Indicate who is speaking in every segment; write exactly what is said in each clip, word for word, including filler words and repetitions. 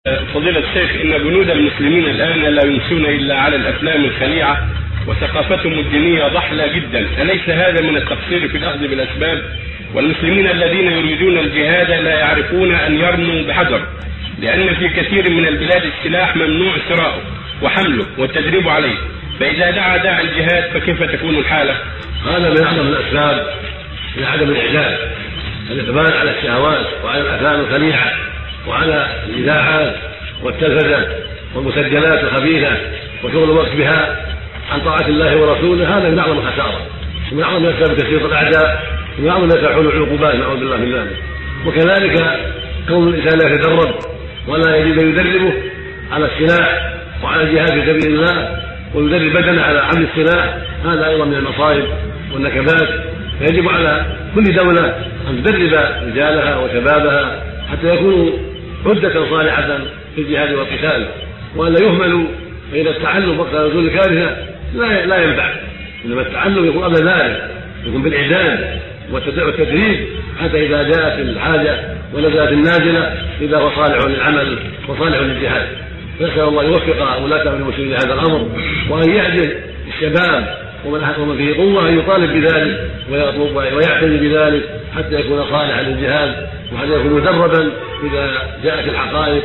Speaker 1: فضيلة الشيخ، إن جنود المسلمين الآن لا يمشون إلا على الأفلام الخليعة وثقافتهم الدينية ضحلة جدا، أليس هذا من التقصير في الأخذ بالأسباب؟ والمسلمين الذين يريدون الجهاد لا يعرفون أن يرموا بحجر، لأن في كثير من البلاد السلاح ممنوع شراؤه وحمله والتدريب عليه، فإذا دعا داعي الجهاد فكيف تكون الحالة؟
Speaker 2: هذا من أعظم الأسباب لعدم الإعلام، الإقبال على الشهوات وعلى الأفلام الخليعة وعلى الإذاعات والتلفزة والمسجلات الخبيثة وشغل الوقت بها عن طاعة الله ورسوله. هذا من أعظم الخسارة ومن أعظم أسباب تسليط الأعداء ومن أعظم ما تحول العقوبات، نعوذ بالله من ذلك. وكذلك كون الإنسان لا يتدرب ولا يجد يدربه على السلاح وعلى الجهاد في سبيل الله ويدرب بدنه على حمل السلاح، هذا أيضا من المصائب والنكبات. فيجب على كل دولة أن تدرب رجالها وشبابها حتى يكونوا عدة صالحة في الجهاد والقتال، وألا يهملوا. فإذا التعلم وقت نزول الكارثة لا لا ينفع، إنما التعلم يكون قبل ذلك، يكون بالإعداد والتدريب حتى إذا جاءت الحاجة ونزلت النازلة إذا هو صالح للعمل وصالح للجهاد. نسأل الله يوفق ولاة أمر المسلمين لهذا الأمر، وأن يعجز الشباب ومن فيه قوة أن يطالب بذلك ويطلب ويعتني بذلك حتى يكون صالحا للجهاد وحتى يكون مدربا إذا جاءت الحقائق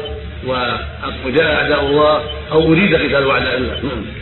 Speaker 2: وجاء أعداء الله أو أريد قتال أعداء الله.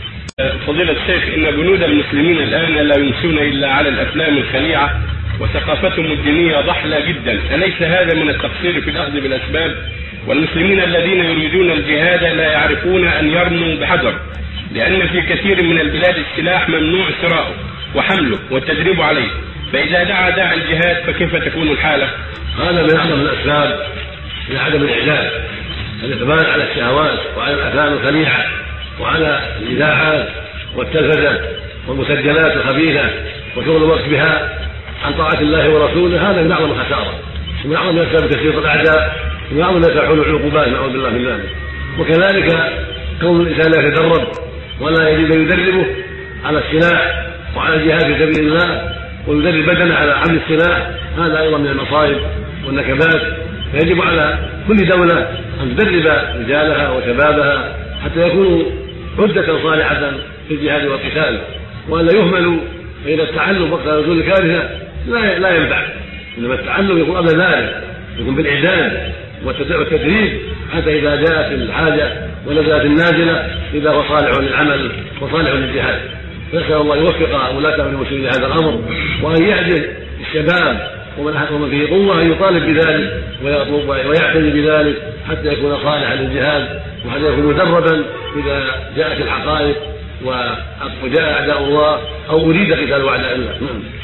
Speaker 1: فضيلة الشيخ، إن جنود المسلمين الآن لا يمشون إلا على الأفلام الخليعة وثقافتهم الدينية ضحلة جدا، أليس هذا من التقصير في الأخذ بالأسباب؟ والمسلمين الذين يريدون الجهاد لا يعرفون أن يرموا بحجر، لأن في كثير من البلاد السلاح ممنوع شراؤه وحمله والتدريب عليه، فإذا دعا داعي الجهاد فكيف تكون الحالة؟
Speaker 2: هذا من أعظم الأسباب لعدم الإعلام، الإقبال على الشهوات وعلى الأفلام الخليعة وعلى الإذاعات والتلفزة والمسجلات الخبيثة وشغل الوقت بها عن طاعة الله ورسوله. هذا من أعظم الخسارة ومن أعظم أسباب تسليط الأعداء ومن أعظم ما تحول العقوبات، نعوذ بالله من ذلك. وكذلك كون الإنسان لا يتدرب ولا يجد يدربه على السلاح وعلى الجهاد في سبيل الله ويدرب بدنه على حمل السلاح، هذا أيضا من المصائب والنكبات. فيجب على كل دولة أن تدرب رجالها وشبابها حتى يكونوا عدة صالحة في الجهاد والقتال، وألا يهملوا. فإذا التعلم وقت نزول الكارثة لا لا ينفع، إنما التعلم يكون قبل ذلك، يكون بالإعداد والتدريب حتى إذا جاءت الحاجة ونزلت النازلة إذا هو صالح للعمل وصالح للجهاد. نسأل الله يوفق ولاة أمر المسلمين لهذا الأمر، وأن يعجز الشباب ومن فيه قوة أن يطالب بذلك ويطلب ويعتني بذلك حتى يكون صالحا للجهاد وحتى يكون مدربا إذا جاءت الحقائق وجاء أعداء الله أو أريد قتال أعداء الله.